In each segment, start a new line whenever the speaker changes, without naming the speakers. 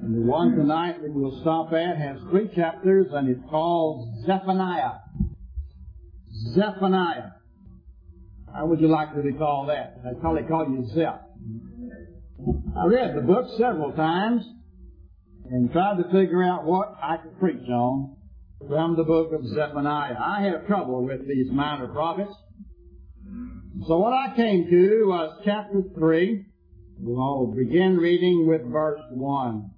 And the one tonight that we'll stop at has 3 chapters, and it's called Zephaniah. Zephaniah. How would you like to be called that? I'd probably call you Zeph. I read the book several times and tried to figure out what I could preach on from the book of Zephaniah. I have trouble with these minor prophets. So what I came to was chapter 3. We'll begin reading with verse 1.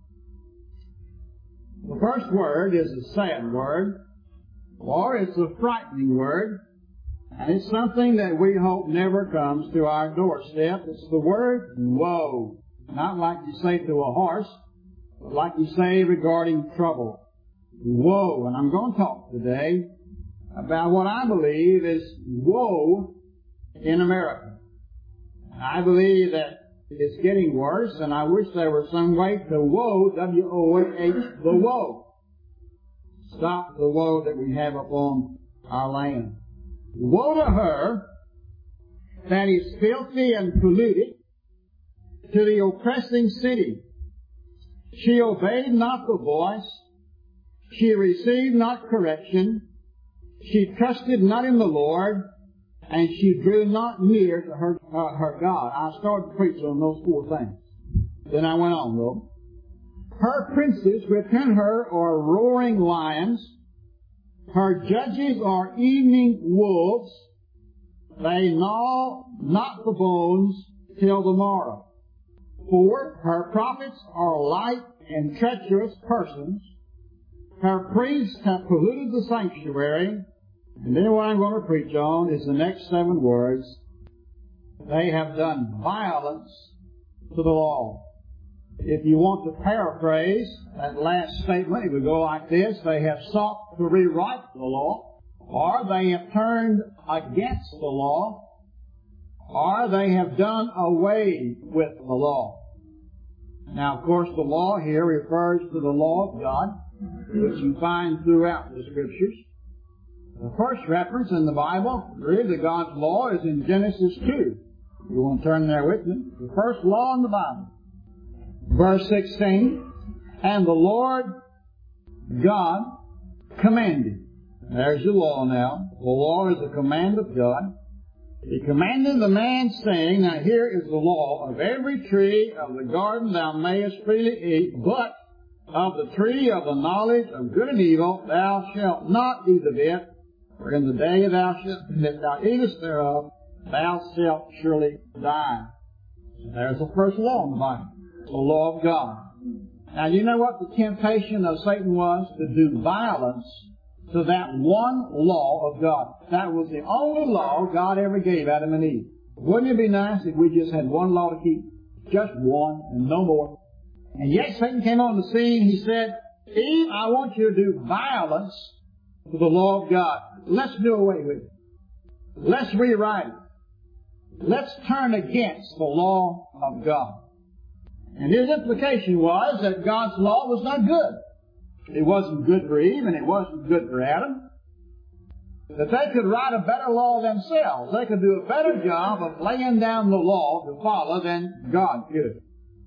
The first word is a sad word, or it's a frightening word, and it's something that we hope never comes to our doorstep. It's the word woe. Not like you say to a horse, but like you say regarding trouble. Woe. And I'm going to talk today about what I believe is woe in America. I believe that it's getting worse, and I wish there were some way to woe, W-O-H, the woe. Stop the woe that we have upon our land. Woe to her that is filthy and polluted, to the oppressing city. She obeyed not the voice. She received not correction. She trusted not in the Lord. And she drew not near to her God. I started preaching on those 4 things. Then I went on, though. Her princes within her are roaring lions. Her judges are evening wolves. They gnaw not the bones till the morrow. 4, her prophets are light and treacherous persons. Her priests have polluted the sanctuary. And then what I'm going to preach on is the next 7 words. They have done violence to the law. If you want to paraphrase that last statement, it would go like this. They have sought to rewrite the law, or they have turned against the law, or they have done away with the law. Now, of course, the law here refers to the law of God, which you find throughout the Scriptures. The first reference in the Bible, really, to God's law is in Genesis 2. You want to turn there with me? The first law in the Bible. Verse 16, and the Lord God commanded. There's your law now. The law is a command of God. He commanded the man, saying, now here is the law, of every tree of the garden thou mayest freely eat, but of the tree of the knowledge of good and evil thou shalt not eat of it, for in the day that thou eatest thereof, thou shalt surely die. There's the first law in the Bible, the law of God. Now, you know what the temptation of Satan was? To do violence to that one law of God. That was the only law God ever gave Adam and Eve. Wouldn't it be nice if we just had one law to keep? Just one and no more. And yet Satan came on the scene. He said, Eve, I want you to do violence to the law of God. Let's do away with it. Let's rewrite it. Let's turn against the law of God. And his implication was that God's law was not good. It wasn't good for Eve and it wasn't good for Adam. That they could write a better law themselves. They could do a better job of laying down the law to follow than God could.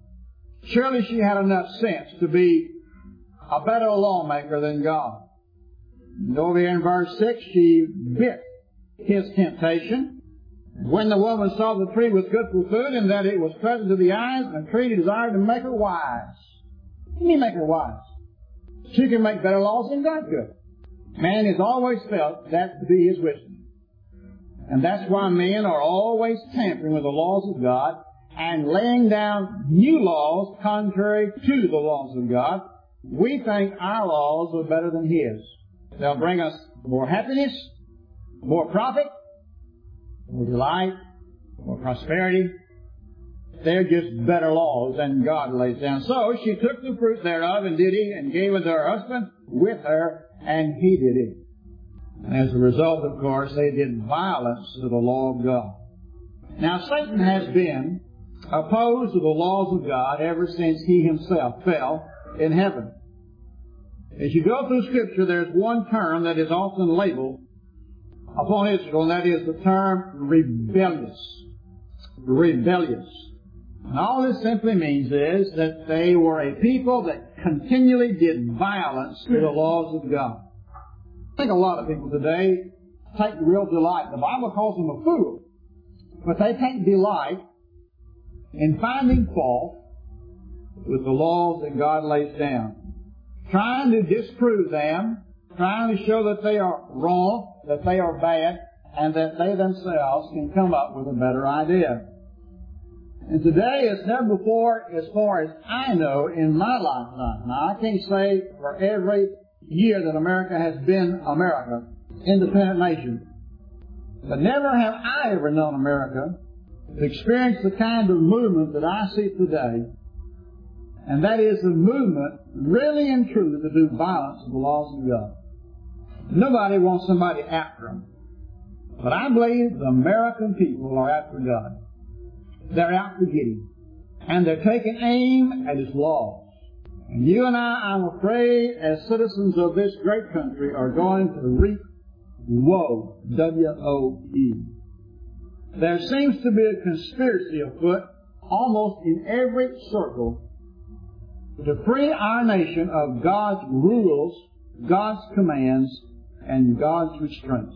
Surely she had enough sense to be a better lawmaker than God. And over here in verse 6, she bit his temptation. When the woman saw the tree was good for food, and that it was pleasant to the eyes, and the tree desired to make her wise. What do you mean make her wise? She can make better laws than God could. Man has always felt that to be his wisdom. And that's why men are always tampering with the laws of God and laying down new laws contrary to the laws of God. We think our laws are better than his. They'll bring us more happiness, more profit, more delight, more prosperity. They're just better laws than God lays down. So she took the fruit thereof and did eat, and gave it to her husband with her, and he did it. And as a result, of course, they did violence to the law of God. Now, Satan has been opposed to the laws of God ever since he himself fell in heaven. As you go through Scripture, there's one term that is often labeled upon Israel, and that is the term rebellious. Rebellious. And all this simply means is that they were a people that continually did violence to the laws of God. I think a lot of people today take real delight. The Bible calls them a fool. But they take delight in finding fault with the laws that God lays down, trying to disprove them, trying to show that they are wrong, that they are bad, and that they themselves can come up with a better idea. And today, as never before, as far as I know in my lifetime, now I can't say for every year that America has been America, independent nation, but never have I ever known America to experience the kind of movement that I see today, and that is a movement really and truly to do violence to the laws of God. Nobody wants somebody after them. But I believe the American people are after God. They're out to get Him. And they're taking aim at His laws. And you and I, I'm afraid, as citizens of this great country, are going to reap woe. W-O-E. There seems to be a conspiracy afoot almost in every circle to free our nation of God's rules, God's commands, and God's restraints.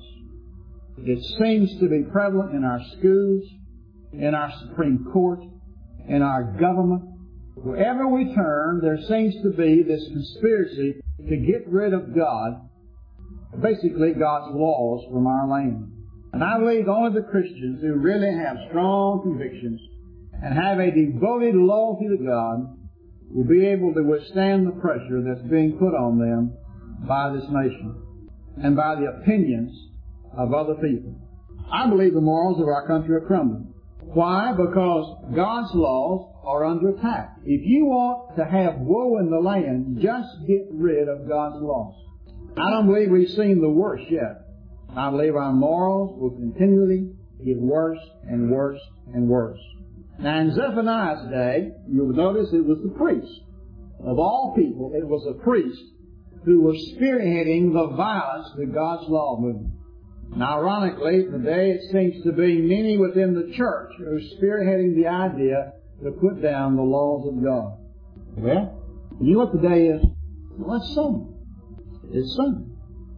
It seems to be prevalent in our schools, in our Supreme Court, in our government. Wherever we turn, there seems to be this conspiracy to get rid of God, basically God's laws, from our land. And I believe only the Christians who really have strong convictions and have a devoted loyalty to God will be able to withstand the pressure that's being put on them by this nation and by the opinions of other people. I believe the morals of our country are crumbling. Why? Because God's laws are under attack. If you want to have woe in the land, just get rid of God's laws. I don't believe we've seen the worst yet. I believe our morals will continually get worse and worse and worse. Now in Zephaniah's day, you'll notice it was the priest. Of all people, it was a priest who was spearheading the violence to God's law movement. Now ironically, today it seems to be many within the church who are spearheading the idea to put down the laws of God. Well, you know what the day is? Well, it's Sunday. It's Sunday.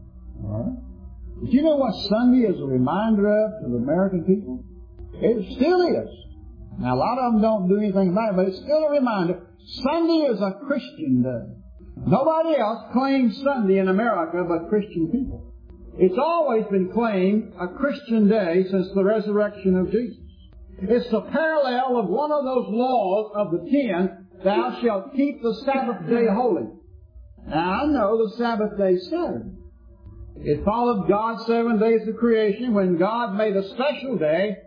All right? But you know what Sunday is a reminder of to the American people? It still is. Now, a lot of them don't do anything about it, but it's still a reminder. Sunday is a Christian day. Nobody else claims Sunday in America but Christian people. It's always been claimed a Christian day since the resurrection of Jesus. It's the parallel of one of those laws of the 10, thou shalt keep the Sabbath day holy. Now, I know the Sabbath day is Saturday. It followed God's 7 days of creation when God made a special day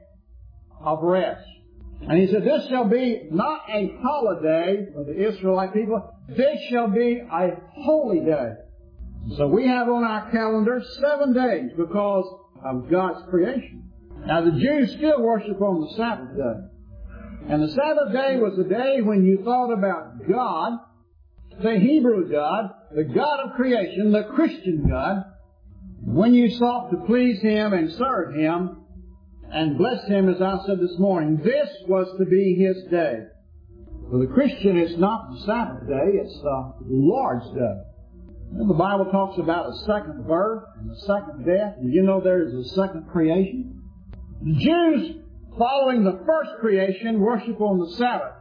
of rest. And He said, this shall be not a holiday for the Israelite people. This shall be a holy day. So we have on our calendar 7 days because of God's creation. Now the Jews still worship on the Sabbath day. And the Sabbath day was the day when you thought about God, the Hebrew God, the God of creation, the Christian God, when you sought to please Him and serve Him and bless Him, as I said this morning, this was to be His day. For the Christian, it's not the Sabbath day, it's the Lord's day. And the Bible talks about a second birth and a second death. And you know there is a second creation. The Jews, following the first creation, worship on the Sabbath.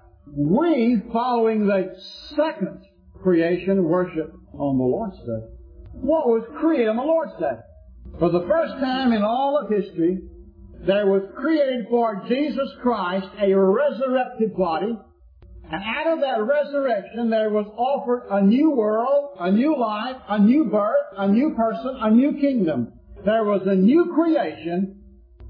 We, following the second creation, worship on the Lord's day. What was created on the Lord's day? For the first time in all of history, there was created for Jesus Christ a resurrected body. And out of that resurrection, there was offered a new world, a new life, a new birth, a new person, a new kingdom. There was a new creation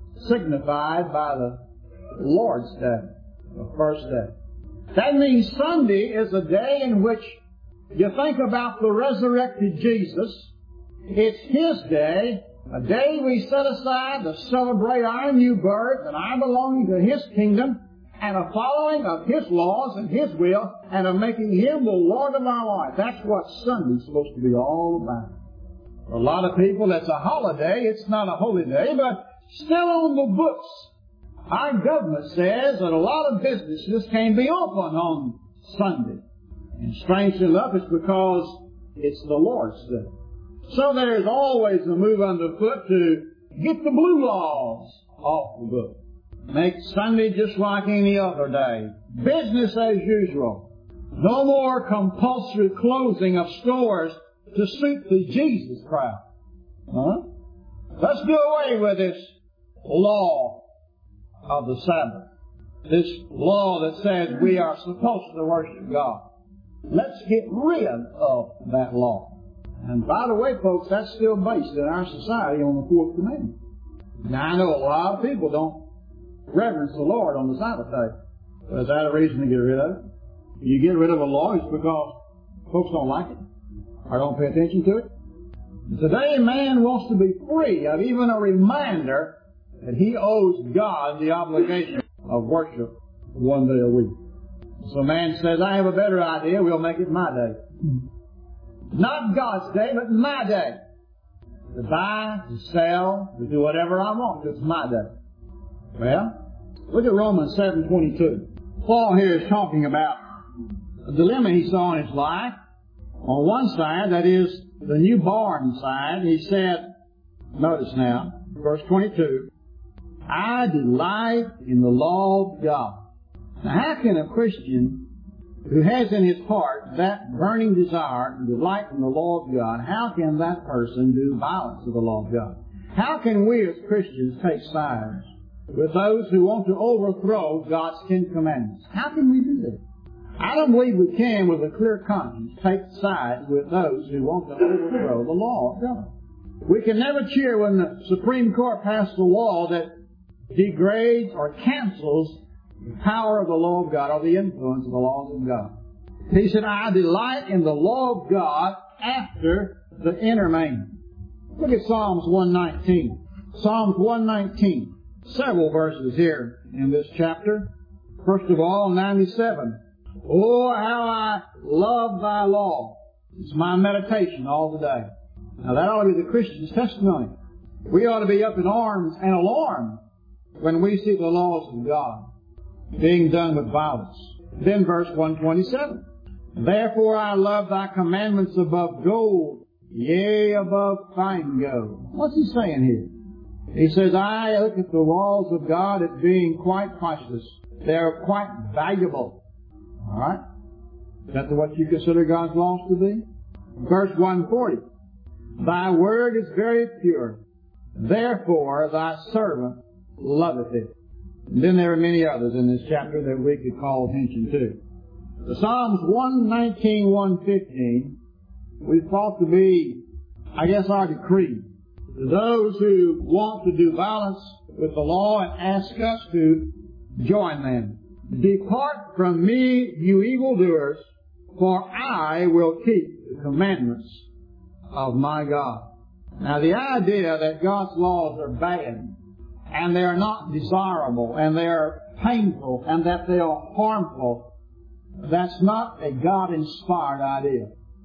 signified by the Lord's day, the first day. That means Sunday is a day in which you think about the resurrected Jesus. It's His day, a day we set aside to celebrate our new birth and our belonging to His kingdom, and a following of His laws and His will, and of making Him the Lord of our life. That's what Sunday's supposed to be all about. For a lot of people, that's a holiday. It's not a holy day, but still on the books. Our government says that a lot of businesses can be open on Sunday. And strangely enough, it's because it's the Lord's day. So there's always a move underfoot to get the blue laws off the book. Make Sunday just like any other day. Business as usual. No more compulsory closing of stores to suit the Jesus crowd. Huh? Let's do away with this law of the Sabbath. This law that says we are supposed to worship God. Let's get rid of that law. And by the way, folks, that's still based in our society on the Fourth Commandment. Now, I know a lot of people don't reverence the Lord on the Sabbath day. But is that a reason to get rid of it? You get rid of a law is because folks don't like it or don't pay attention to it. Today, man wants to be free of even a reminder that he owes God the obligation of worship one day a week. So man says, I have a better idea, we'll make it my day. Not God's day, but my day. To buy, to sell, to do whatever I want. It's my day. Well, look at Romans 7:22. Paul here is talking about a dilemma he saw in his life. On one side, that is the newborn side, he said, notice now, verse 22, I delight in the law of God. Now, how can a Christian who has in his heart that burning desire to delight in the law of God, how can that person do violence to the law of God? How can we as Christians take sides with those who want to overthrow God's Ten Commandments? How can we do that? I don't believe we can, with a clear conscience, take sides with those who want to overthrow the law of God. We can never cheer when the Supreme Court passes a law that degrades or cancels the power of the law of God or the influence of the laws of God. He said, I delight in the law of God after the inner man. Look at Psalms 119. Psalms 119. Several verses here in this chapter. First of all, 97. Oh, how I love thy law. It's my meditation all the day. Now that ought to be the Christian's testimony. We ought to be up in arms and alarmed when we see the laws of God being done with violence. Then verse 127. Therefore I love thy commandments above gold, yea, above fine gold. What's he saying here? He says, I look at the laws of God as being quite priceless. They're quite valuable. All right? Is that what you consider God's laws to be? Verse 140. Thy word is very pure. Therefore thy servant loveth it. And then there are many others in this chapter that we could call attention to. The Psalms 119, 115, we thought to be, I guess, our decree. To those who want to do violence with the law and ask us to join them. Depart from me, you evildoers, for I will keep the commandments of my God. Now the idea that God's laws are bad, and they are not desirable, and they are painful, and that they are harmful, that's not a God-inspired idea.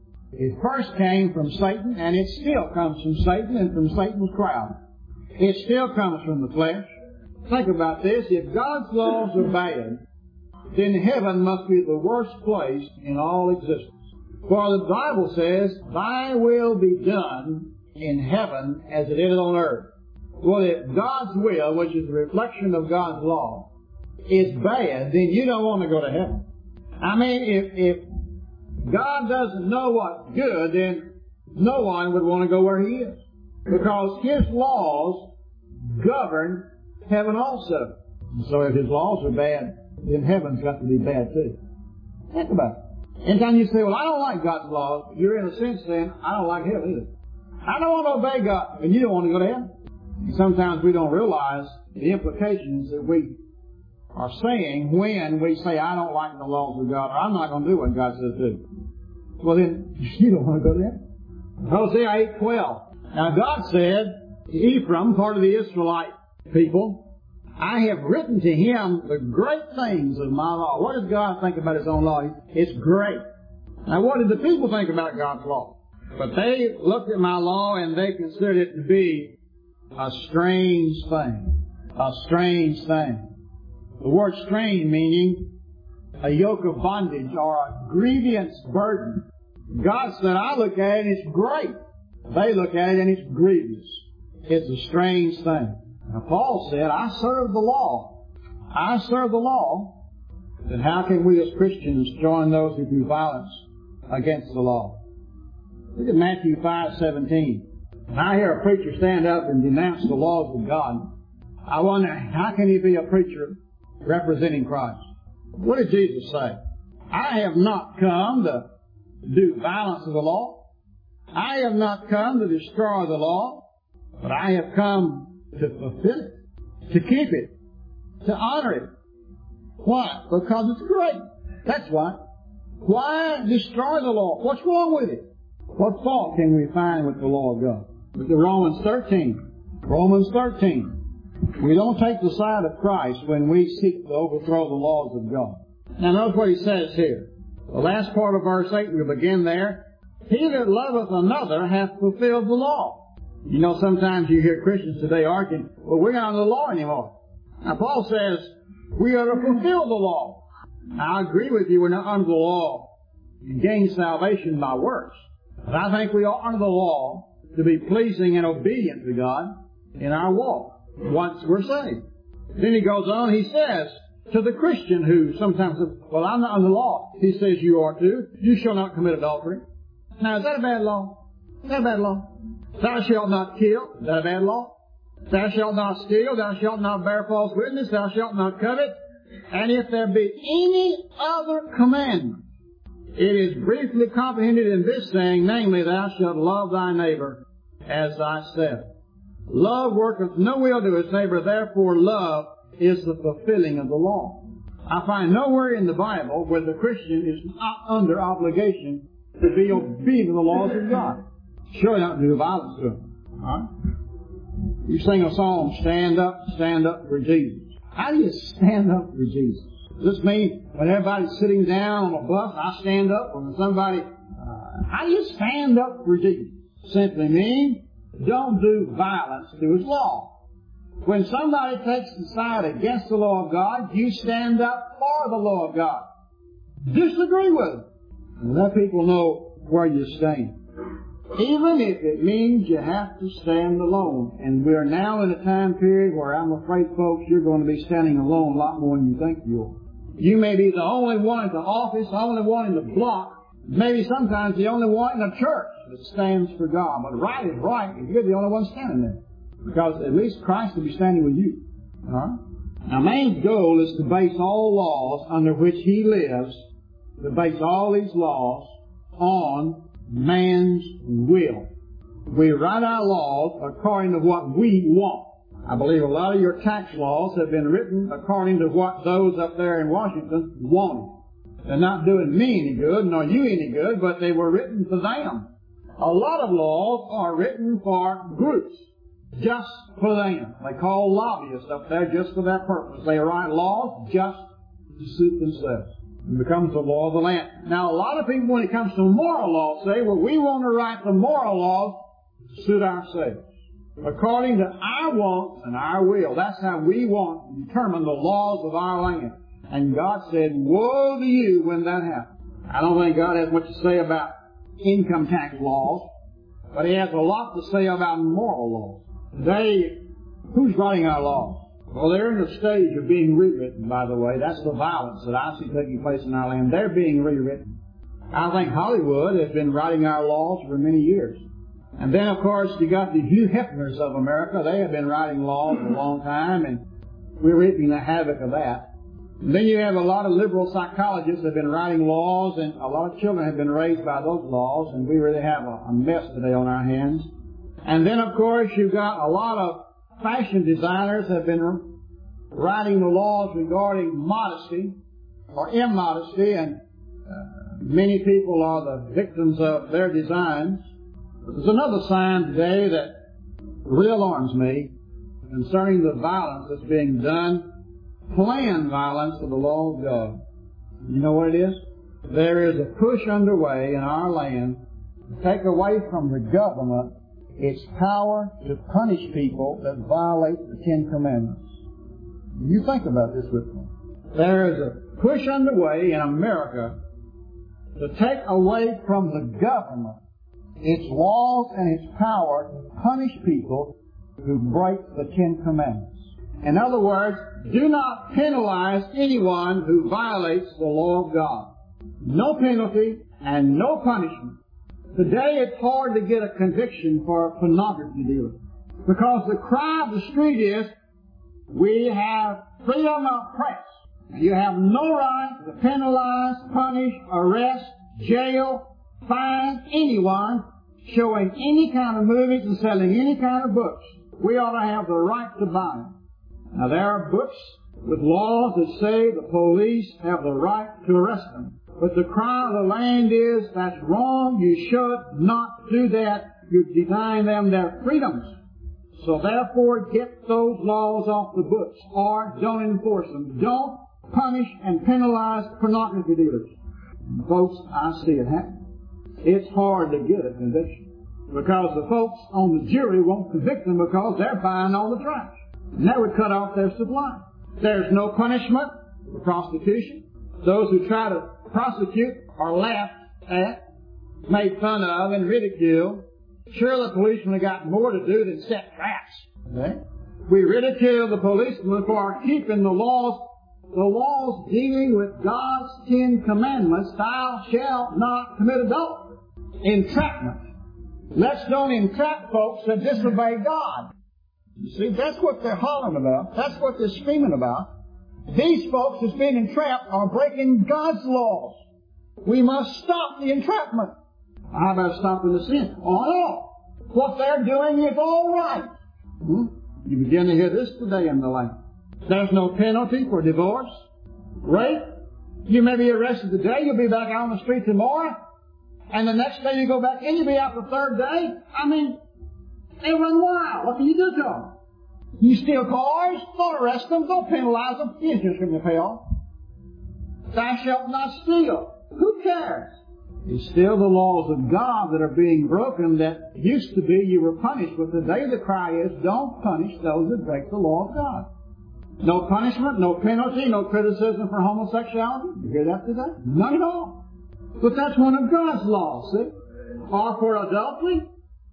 It first came from Satan, and it still comes from Satan and from Satan's crowd. It still comes from the flesh. Think about this. If God's laws are bad, then heaven must be the worst place in all existence. For the Bible says, thy will be done in heaven as it is on earth. Well, if God's will, which is a reflection of God's law, is bad, then you don't want to go to heaven. I mean, if God doesn't know what's good, then no one would want to go where He is. Because His laws govern heaven also. So if His laws are bad, then heaven's got to be bad too. Think about it. Anytime you say, well, I don't like God's laws, you're in a sense saying, I don't like heaven either. I don't want to obey God, and you don't want to go to heaven. Sometimes we don't realize the implications that we are saying when we say, I don't like the laws of God, or I'm not going to do what God says do. Well, then, you don't want to go there. Hosea 8:12. Now, God said to Ephraim, part of the Israelite people, I have written to him the great things of my law. What does God think about His own law? It's great. Now, what did the people think about God's law? But they looked at my law and they considered it to be a strange thing. A strange thing. The word strange meaning a yoke of bondage or a grievous burden. God said, I look at it and it's great. They look at it and it's grievous. It's a strange thing. Now Paul said, I serve the law. I serve the law. Then how can we as Christians join those who do violence against the law? Look at Matthew 5:17. When I hear a preacher stand up and denounce the laws of God, I wonder, how can he be a preacher representing Christ? What did Jesus say? I have not come to do violence to the law. I have not come to destroy the law, but I have come to fulfill it, to keep it, to honor it. Why? Because it's great. That's why. Why destroy the law? What's wrong with it? What fault can we find with the law of God? Look at Romans 13. Romans 13. We don't take the side of Christ when we seek to overthrow the laws of God. Now notice what he says here. The last part of verse 8, we begin there. He that loveth another hath fulfilled the law. You know, sometimes you hear Christians today arguing, well, we're not under the law anymore. Now Paul says, we are to fulfill the law. Now, I agree with you, we're not under the law to gain salvation by works. But I think we are under the law to be pleasing and obedient to God in our walk once we're saved. Then he goes on, he says to the Christian who sometimes says, well, I'm not under the law. He says you are too. You shall not commit adultery. Now, is that a bad law? Is that a bad law? Thou shalt not kill. Is that a bad law? Thou shalt not steal. Thou shalt not bear false witness. Thou shalt not covet. And if there be any other commandment, it is briefly comprehended in this saying, namely, thou shalt love thy neighbor as thyself. Love worketh no ill to his neighbor, therefore love is the fulfilling of the law. I find nowhere in the Bible where the Christian is not under obligation to be obedient to the laws of God. Sure not to do violence to them. All right? You sing a song, stand up for Jesus. How do you stand up for Jesus? Does this mean when everybody's sitting down on a bus, I stand up? Or when somebody... how do you stand up for Jesus? Simply means don't do violence to His law. When somebody takes the side against the law of God, you stand up for the law of God. Disagree with it. And let people know where you stand. Even if it means you have to stand alone. And we're now in a time period where I'm afraid, folks, you're going to be standing alone a lot more than you think you are. You may be the only one at the office, the only one in the block, maybe sometimes the only one in the church that stands for God. But right is right if you're the only one standing there. Because at least Christ will be standing with you. All right? Now, man's goal is to base all laws under which he lives, to base all these laws on man's will. We write our laws according to what we want. I believe a lot of your tax laws have been written according to what those up there in Washington wanted. They're not doing me any good, nor you any good, but they were written for them. A lot of laws are written for groups, just for them. They call lobbyists up there just for that purpose. They write laws just to suit themselves. It becomes the law of the land. Now, a lot of people, when it comes to moral law, say, well, we want to write the moral laws to suit ourselves, according to our wants and our will. That's how we want to determine the laws of our land. And God said, woe to you when that happens. I don't think God has much to say about income tax laws, but He has a lot to say about moral laws. Today, who's writing our laws? Well, they're in a stage of being rewritten, by the way. That's the violence that I see taking place in our land. They're being rewritten. I think Hollywood has been writing our laws for many years. And then, of course, you got the Hugh Hefners of America. They have been writing laws for a long time, and we're reaping the havoc of that. And then you have a lot of liberal psychologists that have been writing laws, and a lot of children have been raised by those laws, and we really have a mess today on our hands. And then, of course, you've got a lot of fashion designers have been writing the laws regarding modesty or immodesty, and many people are the victims of their designs. There's another sign today that really alarms me concerning the violence that's being done, planned violence to the law of God. You know what it is? There is a push underway in our land to take away from the government its power to punish people that violate the Ten Commandments. You think about this with me. There is a push underway in America to take away from the government its laws and its power to punish people who break the Ten Commandments. In other words, do not penalize anyone who violates the law of God. No penalty and no punishment. Today it's hard to get a conviction for a pornography dealer because the cry of the street is, we have freedom of press. You have no right to penalize, punish, arrest, jail, fine anyone showing any kind of movies and selling any kind of books. We ought to have the right to buy them. Now there are books with laws that say the police have the right to arrest them. But the cry of the land is, that's wrong, you should not do that. You're denying them their freedoms. So therefore get those laws off the books or don't enforce them. Don't punish and penalize pornography dealers. Folks, I see it happen. It's hard to get a conviction because the folks on the jury won't convict them because they're buying all the trash. And that would cut off their supply. There's no punishment for prostitution. Those who try to prosecute are laughed at, made fun of, and ridiculed. Sure, the policemen have got more to do than set traps. Okay? We ridicule the policemen for keeping the laws dealing with God's Ten Commandments. Thou shalt not commit adultery. Entrapment. Let's don't entrap folks that disobey God. You see, that's what they're hollering about. That's what they're screaming about. These folks that's being entrapped are breaking God's laws. We must stop the entrapment. How about stopping the sin? Oh, no. What they're doing is all right. You begin to hear this today in the land. There's no penalty for divorce, rape. You may be arrested today. You'll be back out on the street tomorrow. And the next day you go back in, you'll be out the third day. I mean, they run wild. What can you do to them? You steal cars, don't arrest them, don't penalize them. The insurance company will pay off. Thou shalt not steal. Who cares? It's still the laws of God that are being broken that used to be you were punished. But today the cry is, don't punish those that break the law of God. No punishment, no penalty, no criticism for homosexuality. You hear that today? None at all. But that's one of God's laws, see? Or for adultery,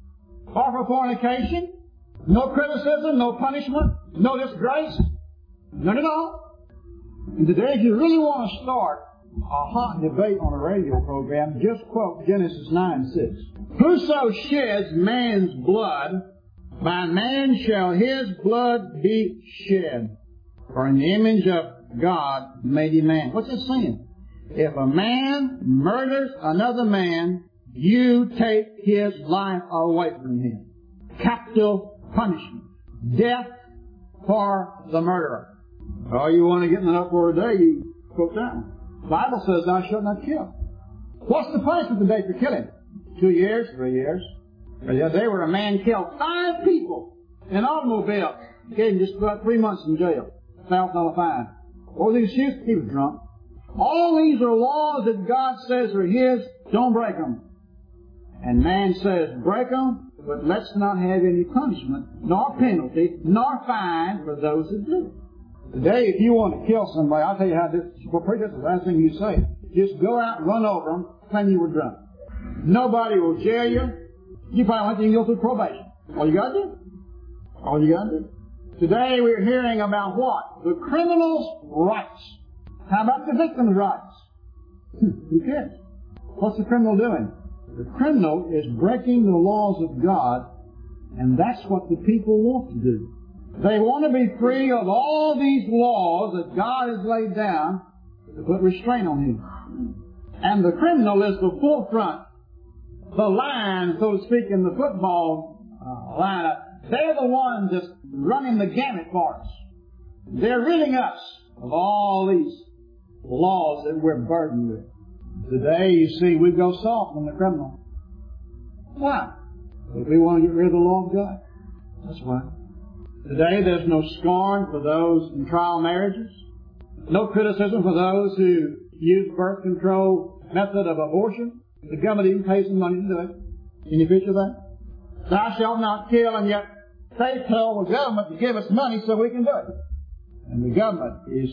or for fornication. No criticism, no punishment, no disgrace. None at all. And today, if you really want to start a hot debate on a radio program, just quote Genesis 9:6. Whoso sheds man's blood, by man shall his blood be shed. For in the image of God made he man. What's it saying? If a man murders another man, you take his life away from him. Capital punishment. Death for the murderer. Oh, you want to get in an uproar today, you quote that one. The Bible says, thou shalt not kill. What's the punishment today for killing? 2 years, 3 years. The other day where a man killed 5 people in an automobile. Gave him just about 3 months in jail. $1,000 fine. What was the excuse? He was drunk. All these are laws that God says are His. Don't break them. And man says, break them, but let's not have any punishment, nor penalty, nor fine for those that do. Today, if you want to kill somebody, I'll tell you how this, well, pretty much the last thing you say. Just go out and run over them, claim you were drunk. Nobody will jail you. You probably won't even go through probation. All you gotta do. All you gotta do. Today we're hearing about what? The criminal's rights. How about the victim's rights? Who cares? What's the criminal doing? The criminal is breaking the laws of God, and that's what the people want to do. They want to be free of all these laws that God has laid down to put restraint on him. And the criminal is the forefront, the line, so to speak, in the football lineup. They're the ones that's running the gamut for us. They're ridding us of all these laws that we're burdened with. Today, you see, we go soft on the criminal. Why? Because we want to get rid of the law of God. That's why. Today, there's no scorn for those in trial marriages. No criticism for those who use birth control method of abortion. The government even pays some money to do it. Can you picture that? Thou shalt not kill, and yet they tell the government to give us money so we can do it. And the government is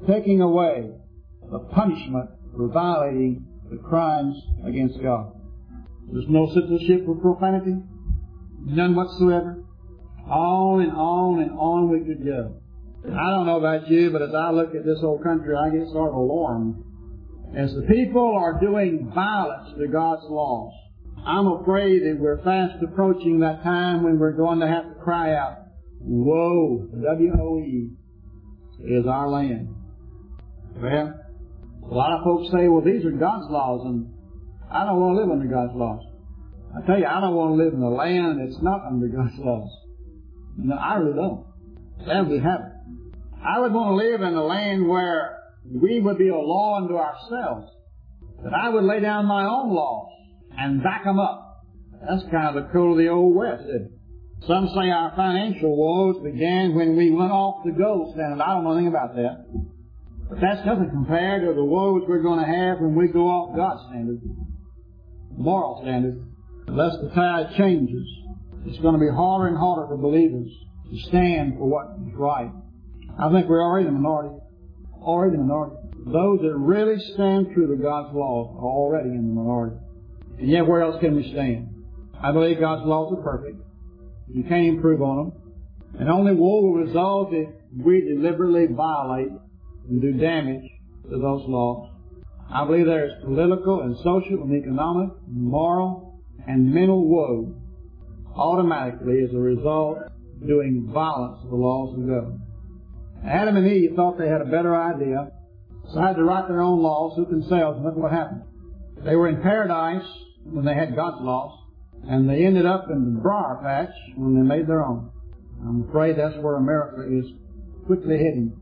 taking away the punishment for violating the crimes against God. There's no citizenship for profanity, none whatsoever. On and on and on we could go. I don't know about you, but as I look at this old country, I get sort of alarmed. As the people are doing violence to God's laws, I'm afraid that we're fast approaching that time when we're going to have to cry out, woe, W-O-E, is our land. Well, a lot of folks say, well, these are God's laws, and I don't want to live under God's laws. I tell you, I don't want to live in a land that's not under God's laws. No, I really don't. That would be heaven. I would want to live in a land where we would be a law unto ourselves. That I would lay down my own laws and back them up. That's kind of the code of the Old West, isn't it? Some say our financial woes began when we went off the gold standard. I don't know anything about that. But that's nothing compared to the woes we're going to have when we go off God's standard, moral standard. Unless the tide changes, it's going to be harder and harder for believers to stand for what is right. I think we're already in the minority. Already in the minority. Those that really stand true to God's laws are already in the minority. And yet where else can we stand? I believe God's laws are perfect. You can't improve on them. And only woe will result if we deliberately violate and do damage to those laws. I believe there is political and social and economic, moral and mental woe automatically as a result of doing violence to the laws of God. Adam and Eve thought they had a better idea, decided to write their own laws, suit themselves, and look what happened. They were in paradise when they had God's laws, and they ended up in the briar patch when they made their own. I'm afraid that's where America is quickly heading.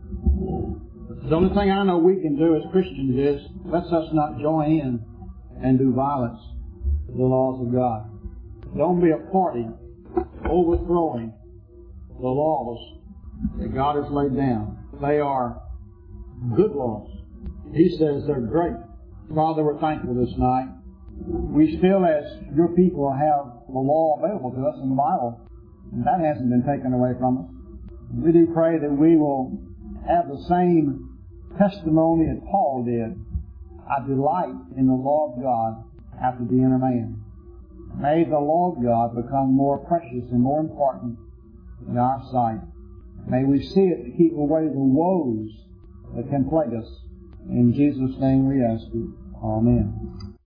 The only thing I know we can do as Christians is, let's us not join in and do violence to the laws of God. Don't be a party overthrowing the laws that God has laid down. They are good laws. He says they're great. Father, we're thankful this night. We still, as your people, have the law available to us in the Bible, and that hasn't been taken away from us. We do pray that we will have the same testimony that Paul did. I delight in the law of God after the inner man. May the law of God become more precious and more important in our sight. May we see it to keep away the woes that can plague us. In Jesus' name we ask you. Amen.